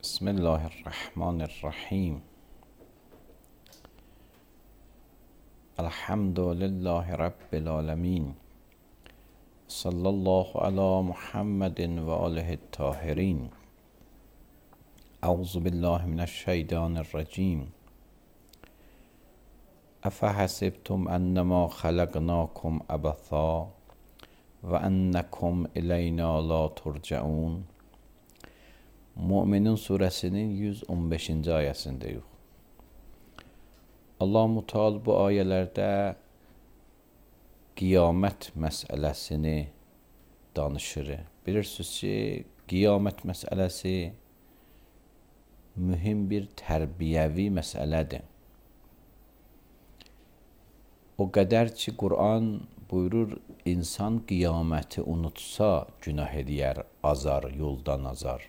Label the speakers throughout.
Speaker 1: بسم الله الرحمن الرحیم. الحمد لله رب العالمین. صلی الله علی محمد و آله الطاهرین. اعوذ بالله من الشیطان الرجیم. افحسبتم انما خلقناکم عبثا و انکم الینا لا ترجعون. Mü'minin suresinin 115. ayəsindeyiz. Allah-u Teala bu ayələrdə qiyamət məsələsini danışır. Bilirsiniz ki, qiyamət məsələsi mühim bir tərbiyəvi məsələdir. O qədər ki, Quran buyurur, insan qiyaməti unutsa günah edər, azar, yoldan azar.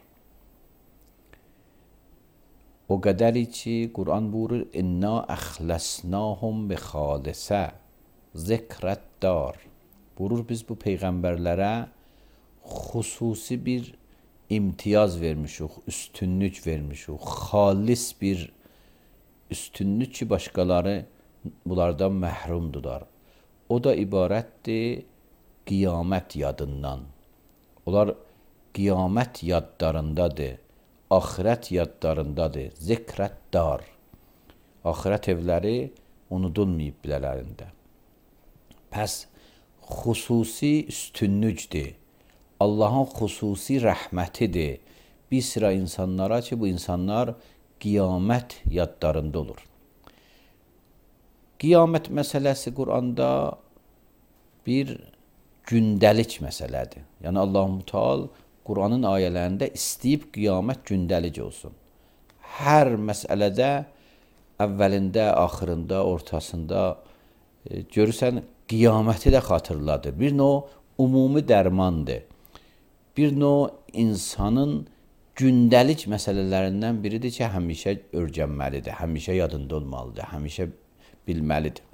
Speaker 1: O qədər ki, Quran buyurur, inna əxləsnahum bi xalisə zikrət dar. Buyurur, biz bu peyğəmbərlərə xüsusi bir imtiyaz vermişik, üstünlük vermişik, xalis bir üstünlük ki, başqaları bunlardan məhrumdular. O da ibarətdir qiyamət yadından. Onlar qiyamət yadlarındadır. Axirət yadlarındadır, zikrət dar. Axirət evləri unudulmayıb bilələrində. Pəs xüsusi üstünlükdir. Allahın xüsusi rəhmətidir. Bir sıra insanlara ki, bu insanlar qiyamət yadlarında olur. Qiyamət məsələsi Quranda bir gündəlik məsələdir. Yəni Allah-u Teala Quranın ayələrində istəyib qiyamət gündəlik olsun. Hər məsələdə əvvəlində, axırında, ortasında görürsən qiyaməti də xatırladır. Bir növ ümumi dərmandır. Bir növ insanın gündəlik məsələlərindən biridir ki, həmişə öyrənməlidir, həmişə yadında olmalıdır, həmişə bilməlidir.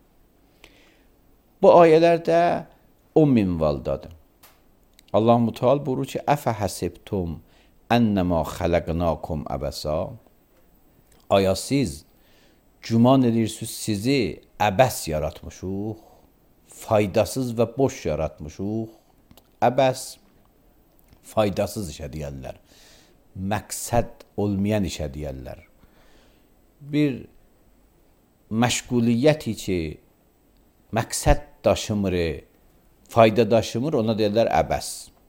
Speaker 1: Bu ayələrdə o minvaldadır. Allah-u Teala buyurur ki, əfəhəsibtum ennəmə xələqnakum əbəsə. Aya siz güman edirsiniz sizi əbəs yaratmışıq, faydasız və boş yaratmışıq. Əbəs faydasız işə deyərlər, məqsəd olmayan işə deyərlər. Bir məşğuliyyəti ki, məqsəd daşımır, fayda daşımır, ona deyirlər əbəs.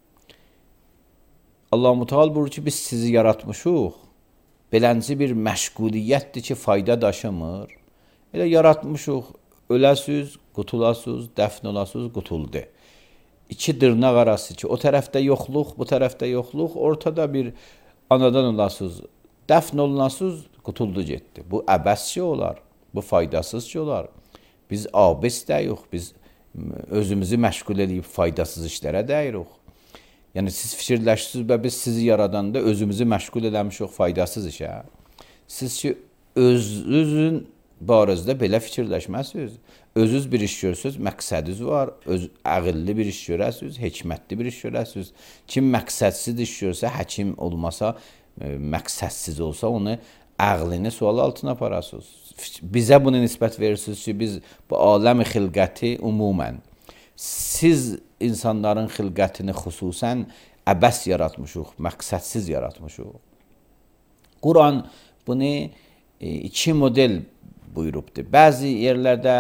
Speaker 1: Allah-u Teala buyurur ki, biz sizi yaratmışıq. Belənci bir məşğuliyyətdir ki, fayda daşımır. Elə yaratmışıq, öləsiz, qutulasız, dəfn olasız, qutuldu. İki dırnaq arası ki, o tərəfdə yoxluq, bu tərəfdə yoxluq, ortada bir anadan olasız, dəfn olunasız, qutuldu getdi. Bu əbəsçi olar, bu faydasızçı olar. Biz abis deyirik, biz özümüzü məşğul edib faydasız işlərə dəyirik. Yəni siz fikirləşirsiniz və biz sizi yaradanda özümüzü məşğul eləmişik faydasız işə. Siz ki, özünüzün barəzdə belə fikirləşməsiniz. Özünüz bir iş görürsünüz, məqsədiniz var, əqilli bir iş görəsiniz, hikmətli bir iş görəsiniz. Kim məqsədsiz iş görsə, həkim olmasa, məqsədsiz olsa, onu əqlini sual altına aparasınız. Bizə bunu nisbət verirsiniz ki, biz bu aləmi xilqəti umumən, siz insanların xilqətini xüsusən əbəs yaratmışıq, məqsədsiz yaratmışıq. Quran bunu iki model buyurubdur. Bəzi yerlərdə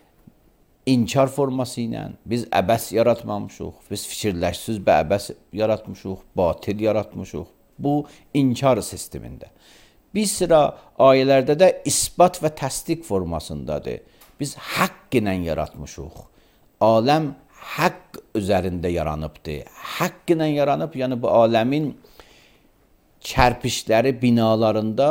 Speaker 1: inkar forması ilə biz əbəs yaratmamışıq, biz fikirləşsiz və əbəs yaratmışıq, batil yaratmışıq. Bu inkar sistemində. Bir sıra ayələrdə də isbat və təsdiq formasındadır. Biz haqq ilə yaratmışıq. Aləm haqq üzərində yaranıbdır. Haqq ilə yaranıb, yəni bu aləmin kərpişləri, binalarında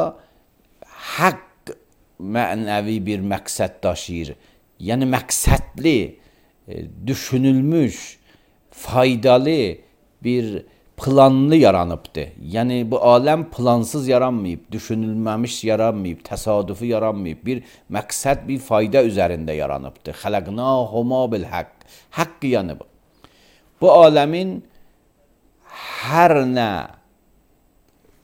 Speaker 1: haqq mənəvi bir məqsəd daşıyır. Yəni məqsədli, düşünülmüş, faydalı bir planlı yaranıbdır. Yəni bu aləm plansız yaranmayıb, düşünülməmiş yaranmayıb, təsadüfi yaranmayıb. Bir məqsəd, bir fayda üzərində yaranıbdır. Xələqnahuma bil haqq. Haqq yəni bu. Bu aləmin hər nə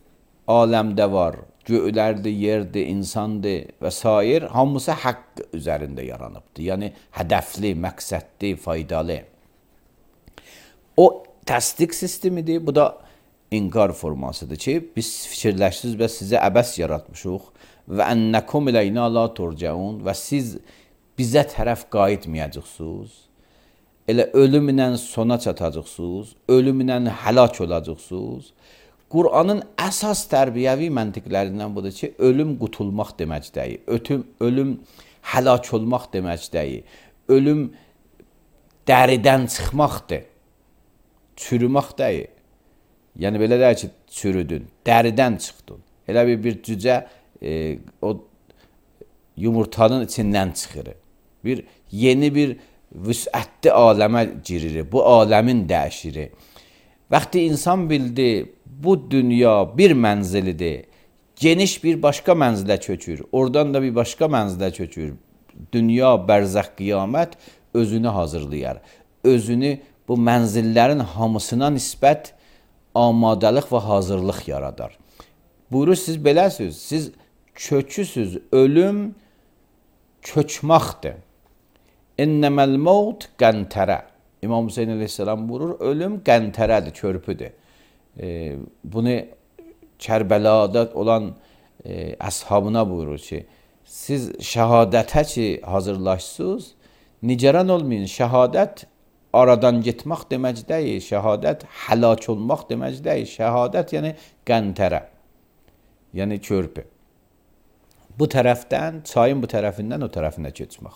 Speaker 1: aləmdə var. Göylərdir, yerdir, insandır və s. hamısı haqq üzərində yaranıbdır. Yəni hədəfli, məqsədli, faydalı. O təsdiq sistemidir. Bu da inkar formasıdır ki, biz fikirləşsiniz və sizə əbəs yaratmışıq və ennəkum iləynə la turcaun və siz bizə tərəf qayıtmayacaqsınız. Elə ölümlə sona çatacaqsınız, ölümlə həlak olacaqsınız. Qur'anın əsas tərbiyəvi məntiqlərindən budur ki, ölüm qutulmaq demək deyil, ölüm həlak olmaq demək deyil, ölüm dəridən çıxmaqdır, çürümək deyil. Yəni belə deyək ki, çürüdün, dəridən çıxdın. Elə bir cücə o yumurtanın içindən çıxır. Yeni bir vüsətli aləmə girir, bu aləmin dəyişiri. Vaxtı insan bildi, bu dünya bir mənzilidir, geniş bir başqa mənzilə köçür, oradan da bir başqa mənzilə köçür. Dünya, bərzəx, qiyamət özünü hazırlayar. Özünü bu mənzillərin hamısına nisbət amadəlik və hazırlıq yaradar. Buyurur, siz beləsiniz, siz köçüsüz, ölüm köçmaqdır. İnnəməl mevt qəntərə. İmam Hüseyin əleyhissalam buyurur, ölüm qəntərədir, körpüdür. Bunu Kərbəlada olan əshabına buyurur ki, siz şəhadətə ki hazırlaşsınız, nigaran olmayın, şəhadət aradan getmək demək deyil, şəhadət həlak olmaq demək deyil, şəhadət yəni qəntərə, yəni körpü. Bu tərəfdən, çayın bu tərəfindən o tərəfinə keçmək.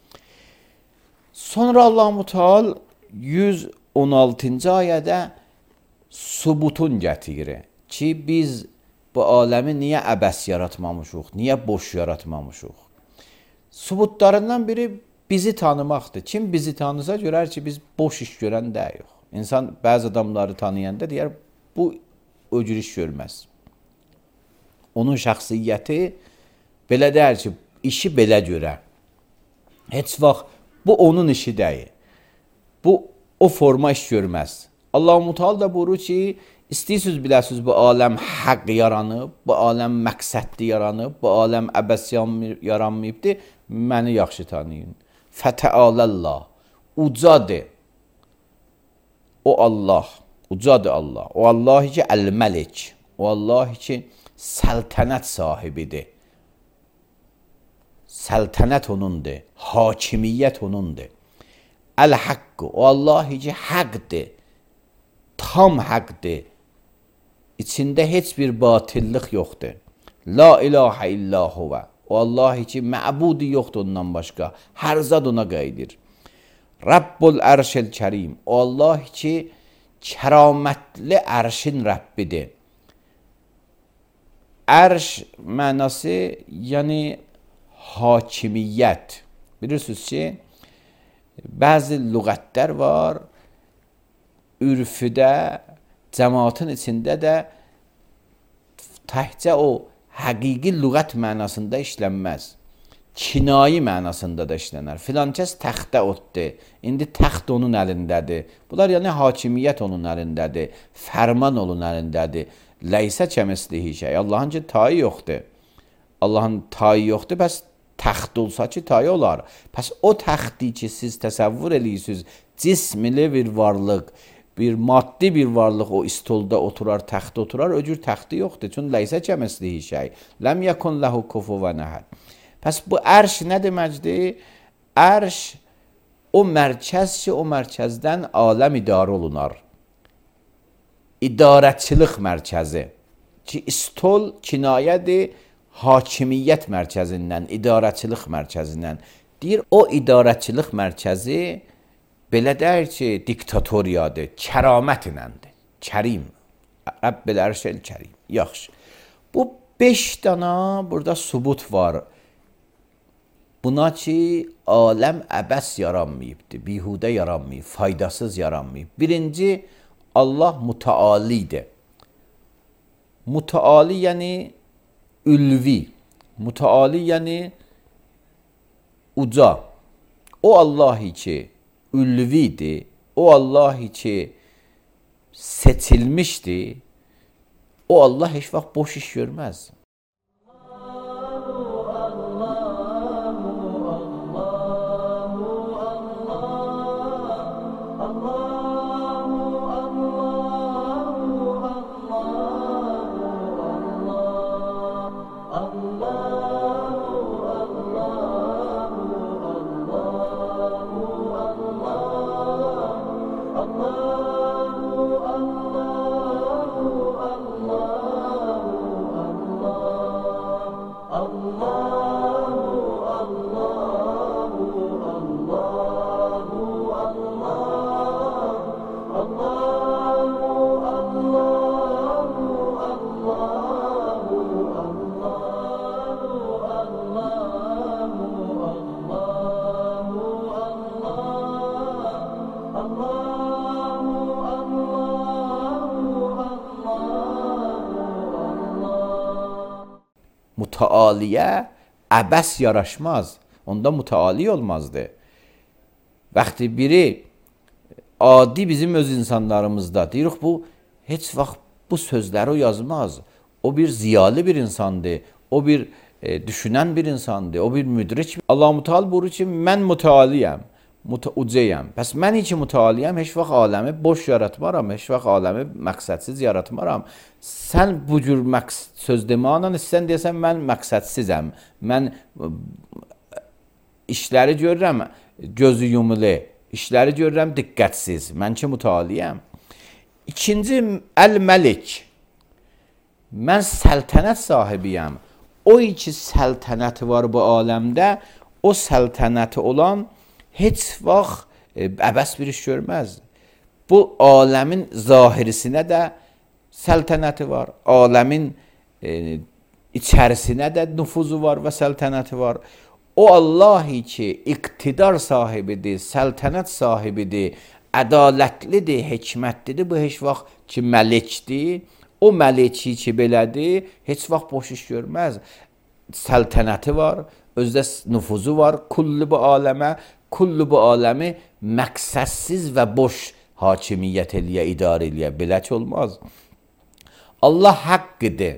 Speaker 1: Sonra Allah-u Teala 116-cı ayədə subutun gətirir ki, biz bu aləmi niyə əbəs yaratmamışıq, niyə boş yaratmamışıq? Subutlarından biri bizi tanımaqdır. Kim bizi tanısa görər ki, biz boş iş görən deyik. İnsan bəzi adamları tanıyanda deyər, bu o cür iş görməz. Onun şəxsiyyəti belə deyər ki, işi belə görər. Heç vaxt bu onun işi deyil. Bu o forma iş görməz. Allah-u Teala da buyurur ki, istəyirsiniz biləsiniz bu aləm haqq yaranıb, bu aləm məqsədli yaranıb, bu aləm əbəs yaranmayıbdır, məni yaxşı tanıyın. Fətəalallah, ucadır. O Allah, ucadır Allah. O Allah ki, əl-məlik. O Allah ki, səltənət sahibidir. Səltənət onundur, hakimiyyət onundur. Əl-haqqı, o Allah ki, haqqdır, tam haqqdır. İçində heç bir batillıq yoxdur. La ilahə illa huvə. O Allah ki, məbudi yoxdur ondan başqa. Hər zad ona qayıdır. Rabbul ərşil kərim. O Allah ki, kəramətli ərşin Rəbbidir. Ərş mənası, yəni hakimiyyət. Bilirsiniz ki, bəzi lüğətlər var, ürfüdə, cəmaatın içində də təhcə o həqiqi lüğət mənasında işlənməz. Kinayi mənasında da işlənər. Filankəs təxtə otdur. İndi təxt onun əlindədir. Bunlar yəni hakimiyyət onun əlindədir. Fərman onun əlindədir. Ləysə kəmislihi şey. Allahın ki, tayı yoxdur. Allahın tayı yoxdur, bəs təxt olsa ki, tayı olar. Bəs o təxti ki, siz təsəvvür eləyirsiniz, cismli bir varlıq, bir maddi bir varlıq o istolda oturar, təxtdə oturar, o cür təxti yoxdur. Çünki ləysə kəmislihi şey. Ləm yəkun ləhu kufuvan əhəd. Pəs bu ərş nə deməkdir? Ərş o mərkəz ki, o mərkəzdən aləm idarə olunar. İdarəçilik mərkəzi. Ki, istol kinayədir hakimiyyət mərkəzindən, idarəçilik mərkəzindən. Deyir, o idarəçilik mərkəzi belə deyir ki, diktatoriyadır, kəramət iləndir. Kərim. Rəbbil ərşəl kərim. Yaxşı. Bu 5 dana burada subut var. Buna ki, aləm əbəs yaranmayıbdır, bihudə yaranmayıb, faydasız yaranmayıb. Birinci, Allah mütəalidir. Mütəali yəni ülvi. Mütəali yəni uca. O Allah ki, ülvidir, o Allah ki seçilmişdir, O Allah heç vaxt boş iş görməz. Mütealiye əbəs yaraşmaz. Onda müteali olmazdı. Vaxtı biri adi bizim öz insanlarımızda deyirik, bu heç vaxt bu sözləri o yazmaz. O bir ziyalı bir insandır. O bir düşünən bir insandır. O bir müdrik. Allah-u Teala buyurur ki, mən mütealiyəm, ucayam. Bəs mən iki mütealiyəm, heç vaxt aləmi boş yaratmaram, heç vaxt aləmi məqsədsiz yaratmaram. Sən bu cür söz deməklə istəsən deyəsən, mən məqsədsizəm. Mən işləri görürəm gözü yumulu, işləri görürəm diqqətsiz. Mən ki mütealiyəm. İkinci, əl-məlik. Mən səltənət sahibiyəm. O iki səltənəti var bu aləmdə, o səltənəti olan heç vaxt əbəs bir iş görməz. Bu aləmin zahirisinə də səltənəti var. Aləmin içərisinə də nüfuzu var və səltənəti var. O Allah ki, iqtidar sahibidir, səltənət sahibidir, ədalətlidir, hikmətlidir. Bu heç vaxt ki, məlikdir. O məliki ki, belədir, heç vaxt boş iş görməz. Səltənəti var, özdə nüfuzu var, kullu bu aləmə, kullu bu aləmi məqsədsiz və boş hakimiyyət eləyə, idarə eləyə. Belə ki, olmaz. Allah haqqıdır.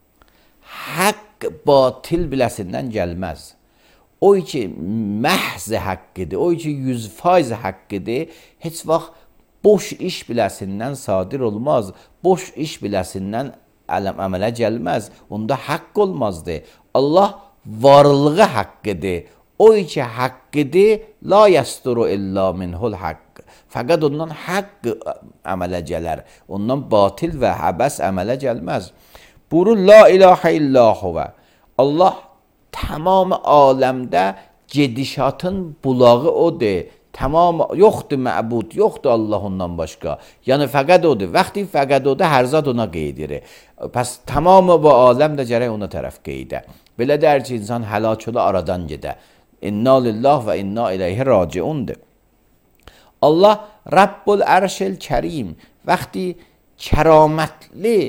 Speaker 1: Haqq batil biləsindən gəlməz. O ki, məhz haqqıdır, o ki, 100% haqqıdır, heç vaxt boş iş biləsindən sadir olmaz. Boş iş biləsindən əmələ gəlməz. Onda haqq olmazdı. Allah varlığı haqqıdır. O ki haqqıdır, la yəsturu illa minhul haqq. Fəqət ondan haqq əmələ gələr. Ondan batil və həbəs əmələ gəlməz. Buyurur, la ilahə illa huvə. Allah tamam aləmdə gedişatın bulağı odur. Tamam, yoxdur məbud, yoxdur Allah ondan başqa. Yəni fəqət odur. Vaxtı fəqət odur, hər zat ona qeydirir. Pəs tamamı bu aləm də gərək ona tərəf qeydə. Belə dər ki, insan həlak ola aradan gedə. İnna lillah və inna ileyhi raciundur. Allah Rabbul Ərşil Kərim vaxtı kəramətli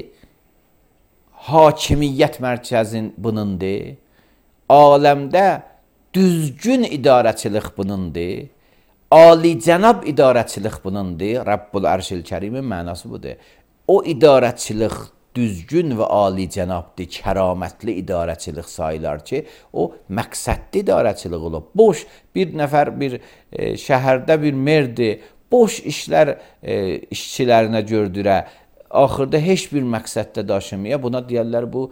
Speaker 1: hakimiyyət mərkəzin bunundur. Aləmdə düzgün idarəçilik bunundur. Ali-cənab idarəçilik bunundur. Rabbul Ərşil Kərimin mənası budur. O idarəçilik düzgün və ali-cənabdır, kəramətli idarəçilik sayılar ki, o məqsədli idarəçilik olub. Boş bir nəfər bir şəhərdə bir merdir, boş işlər işçilərinə gördürə, axırda heç bir məqsəddə daşımaya, buna deyərlər bu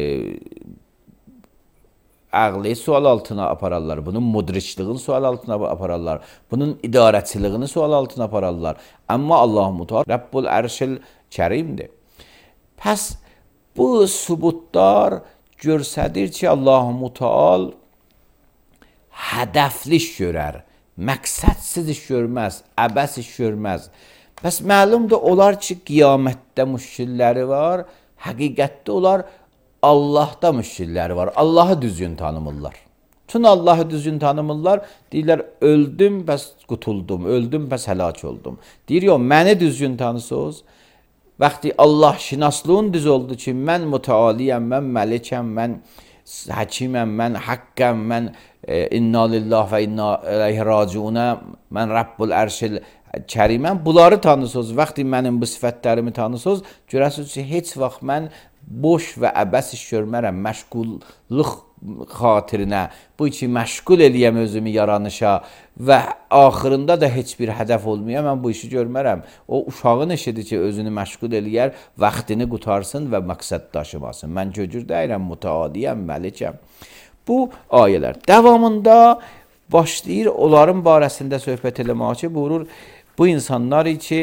Speaker 1: ağlı sual altına apararlar, bunun mudriçliğini sual altına apararlar, bunun idarəçiliyini sual altına apararlar. Amma Allah-u Teala Rabbul Ərşil Kərimdir. Pəs bu sübutlar göstərir ki, Allah-u Teala hədəfli iş görər, məqsədsiz iş görməz, əbəs iş görməz. Pəs məlumdur, onlar ki, qiyamətdə müşkilləri var, həqiqətdə onlar Allahda müşkilləri var. Allahı düzgün tanımırlar. Tüm Allahı düzgün tanımırlar. Deyirlər, öldüm, bəs qutuldum, öldüm, bəs həlak oldum. Deyir, yox, məni düzgün tanısınız. Vaxtı Allah şinaslığın düz oldu ki, mən mütealiyəm, mən məlikəm, mən həkiməm, mən haqqəm, mən inna lillah və inna ileyhi raciunə, mən Rabbul Ərşil kəriməm. Bunları tanısınız. Vaxtı mənim bu sifətlərimi tanısınız, görəsiniz ki, heç vaxt mən boş və əbəs iş görmərəm. Məşğulluq xatirinə, bu üçün məşğul eləyəm özümü yaranışa və axırında da heç bir hədəf olmuyor. Mən bu işi görmərəm. O uşağın işidir ki, özünü məşğul eləyər, vaxtını qutarsın və məqsəd daşımasın. Mən göcür deyirəm, mütəadiyəm, məlikəm. Bu ayələr. Davamında başlayır onların barəsində söhbət eləmək ki, buyurur, bu insanlar ki,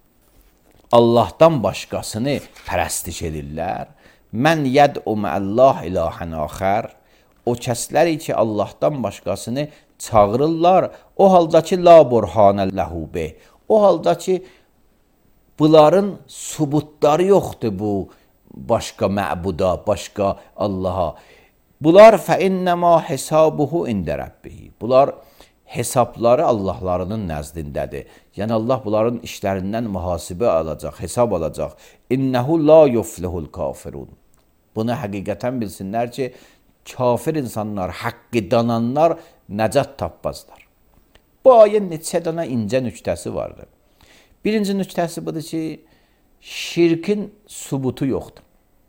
Speaker 1: Allahdan başqasını pərəstiş edirlər. Mən yəd'u mə'əllah ilahən axər. O kəslər ki, Allahdan başqasını çağırırlar. O halda ki, la burhanə ləhu bih. O halda ki, bunların subutları yoxdur bu başqa məbuda, başqa Allaha. Bunlar fəinnəmə hesabuhu ində rəbbihi. Bunlar hesabları Allahlarının nəzdindədir. Yəni Allah bunların işlərindən mühasibə alacaq, hesab alacaq. İnnəhu la yuflihul kafirun. Bunu həqiqətən bilsinlər ki, kafir insanlar, haqqı dananlar nəcat tapmazlar. Bu ayə neçə dənə incə nüktəsi vardır. Birinci nüktəsi budur ki, şirkin subutu yoxdur.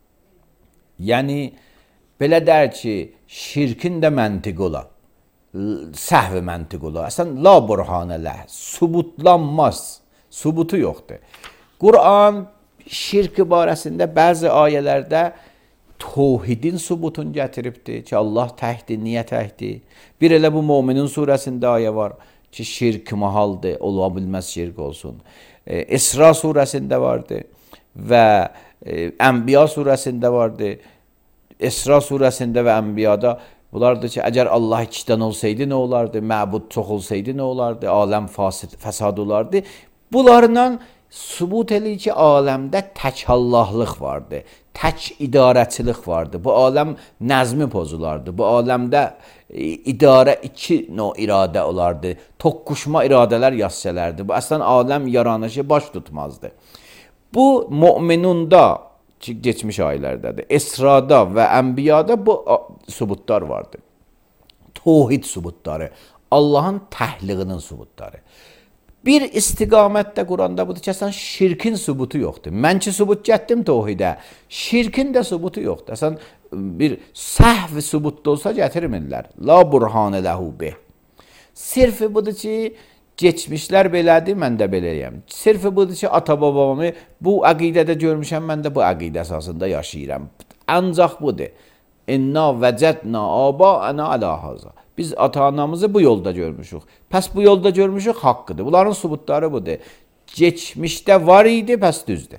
Speaker 1: Yəni, belə dər ki, şirkin də məntiq ola, səhv məntiq ola. Əslən, la burhanə ləh, subutlanmaz, subutu yoxdur. Quran şirk barəsində bəzi ayələrdə Tohidin subutunu gətiribdir ki, Allah təhdir, niyə təhdir? Bir elə bu Müminin surəsində ayə var ki, şirk mahaldır, ola bilməz şirk olsun. İsra surəsində vardır və Ənbiya surəsində vardır. İsra surəsində və Ənbiyada bunlardır ki, əgər Allah ikidən olsaydı nə olardı? Məbud çox olsaydı nə olardı? Aləm fəsad olardı. Bunlarla sübut eləyir ki, aləmdə tək Allahlıq vardır, tək idarəçilik vardır. Bu aləm nəzmi pozulardı. Bu aləmdə idarə iki növ iradə olardı. Toqquşma iradələr yazsələrdi. Bu əslən aləm yaranışı baş tutmazdı. Bu Möminunda ki, geçmiş ayələrdədir. Esrada və Ənbiyada bu sübutlar vardır. Tohid sübutları, Allahın təhliğinin sübutları. Bir istiqamətdə Quranda budur ki, əsən şirkin sübutu yoxdur. Mən ki, sübut gətdim tohidə, şirkin də sübutu yoxdur. Əsən bir səhv sübutda olsa gətirmirlər. La burhanə ləhu bih. Sirfi budur ki, geçmişlər belədir, mən də beləyəm. Sirfi budur ki, ata-babamı bu əqidədə görmüşəm, mən də bu əqidə əsasında yaşayıram. Ancaq budur. İnna vəcədna aba-ana alə haza. Biz ata-anamızı bu yolda görmüşük. Pəs bu yolda görmüşük, haqqıdır. Bunların subutları budur. Geçmişdə var idi, pəs düzdür.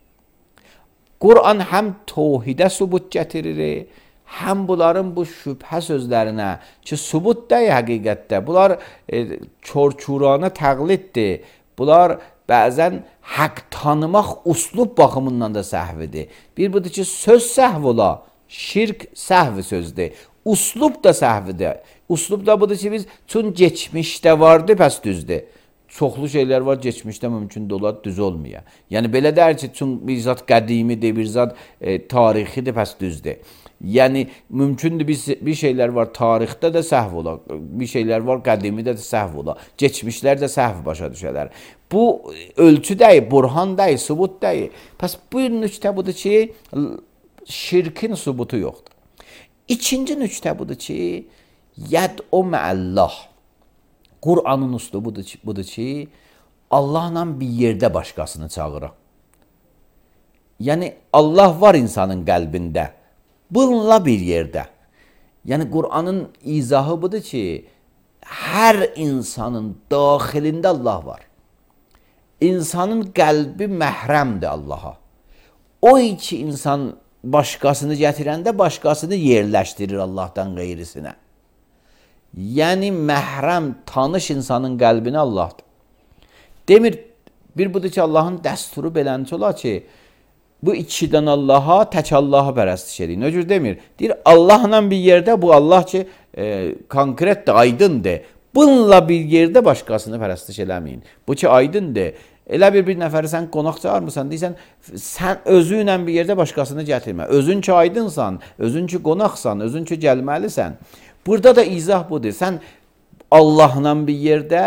Speaker 1: Quran həm tohidə subut gətirir, həm bunların bu şübhə sözlərinə ki, subut deyil həqiqətdə. Bunlar çor-çurana təqliddir. Bunlar bəzən haqq tanımaq uslub baxımından da səhvidir. Bir budur ki, söz səhv ola, şirk səhv sözdür. Uslub da səhvidir. Uslub da budur ki, biz çün geçmişdə vardı, pəs düzdür. Çoxlu şeylər var, geçmişdə mümkün olar, düz olmuyor. Yəni, belə dər ki, çün bir zat qədimidir, bir zat tarixidir, pəs düzdür. Yəni, mümkündür bir şeylər var, tarixdə də səhv ola, bir şeylər var, qədimidə də səhv ola, geçmişlər də səhv başa düşələr. Bu, ölçü deyil, burhan deyil, subut deyil. Pəs bu nüktə budur ki, şirkin subutu yoxdur. İkinci nüktə budur ki, yəd'u mə'əllah. Qur'anın üslubu budur ki, Allahla bir yerdə başqasını çağırır. Yəni, Allah var insanın qəlbində. Bununla bir yerdə. Yəni, Qur'anın izahı budur ki, hər insanın daxilində Allah var. İnsanın qəlbi məhrəmdir Allaha. O iki insan başqasını gətirəndə başqasını yerləşdirir Allahdan qeyrisinə. Yəni, məhrəm, tanış insanın qəlbini Allahdır. Demir, bir budur ki, Allahın dəsturu belənçi ola ki, bu ikidən Allaha, tək Allaha pərəstiş edir. Nöcür demir, deyir, Allahla bir yerdə, bu Allah ki, konkretdir, aydındır. Bununla bir yerdə başqasını pərəstiş eləməyin. Bu ki, aydındır. Elə bir nəfəri sən qonaq çağırmısan, deyirsən, sən özü ilə bir yerdə başqasını gətirmə. Özün ki aydınsan, özün ki qonaqsan, özün ki gəlməlisən. Burada da izah budur. Sən Allahla bir yerdə,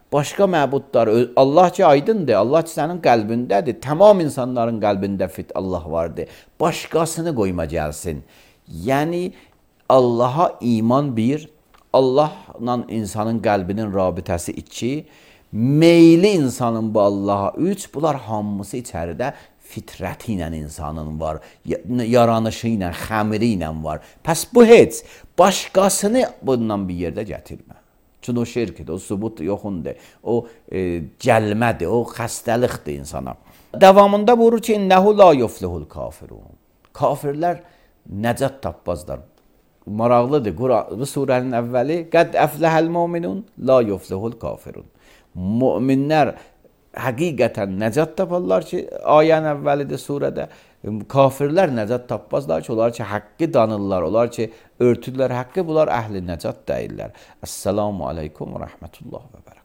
Speaker 1: başqa məbudlar, Allah ki aydındır, Allah ki sənin qəlbindədir, tamam insanların qəlbində fit Allah vardır. Başqasını qoyma gəlsin. Yəni Allaha iman bir, Allahla insanın qəlbinin rabitəsi iki, meyli insanın bu Allaha üç, bunlar hamısı içəridə fitrəti ilə insanın var, yaranışı ilə, xəmiri ilə var. Pəs bu heç, başqasını bundan bir yerdə gətirmə. Çünki o şirkdir, o subut yoxundur, o gəlmədir, o xəstəlikdir insana. Davamında buyurur ki, İnnəhu la yuflihul kafirun. Kafirlər nəcət tapmazlar. Maraqlıdır, bu surənin əvvəli, qəd əfləhəl mu'minun, la yuflihul kafirun. Müminlər həqiqətən nəcət taparlar ki, ayənin əvvəlidir surədə. Kafirlər nəcət tapmazlar ki, onlar ki, haqqı danırlar, onlar ki, örtürlər haqqı, bunlar əhli nəcət deyirlər. Əssalamu aleykum və rəhmətullah və bərəkətuhu.